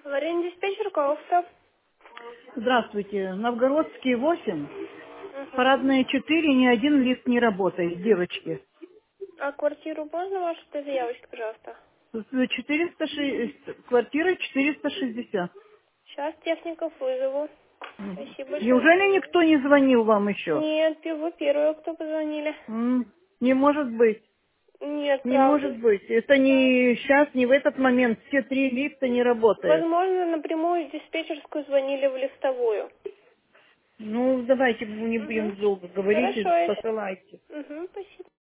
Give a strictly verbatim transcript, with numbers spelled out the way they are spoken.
Аварийный диспетчер Колосов. Здравствуйте. Новгородский восемь, Угу. парадная четыре, ни один лифт не работает, девочки. А квартиру можно вашу для заявочки, пожалуйста? четыреста шестьдесят, квартира четыреста шестьдесят. Сейчас техников вызову. Мгм. Спасибо большое за Неужели внимание. никто не звонил вам еще? Нет, вы первые, кто позвонили. М, Не может быть. Нет, Не правда. может быть. Это не сейчас, не в этот момент. Все три лифта не работают. Возможно, напрямую в диспетчерскую звонили в лифтовую. Ну, давайте не Угу. будем долго говорить, Хорошо, если... посылайте. Угу, спасибо.